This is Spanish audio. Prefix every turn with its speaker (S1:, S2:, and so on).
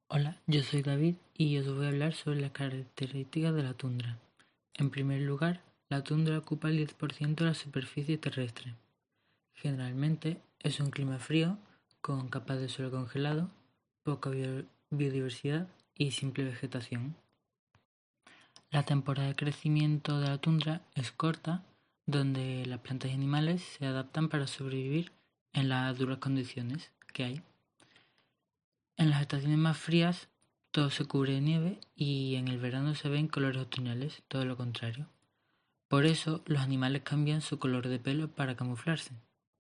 S1: Hola, yo soy David y os voy a hablar sobre las características de la tundra. En primer lugar, la tundra ocupa el 10% de la superficie terrestre. Generalmente es un clima frío, con capas de suelo congelado, poca biodiversidad y simple vegetación. La temporada de crecimiento de la tundra es corta, donde las plantas y animales se adaptan para sobrevivir en las duras condiciones que hay. En las estaciones más frías todo se cubre de nieve y en el verano se ven colores otoñales, todo lo contrario. Por eso los animales cambian su color de pelo para camuflarse.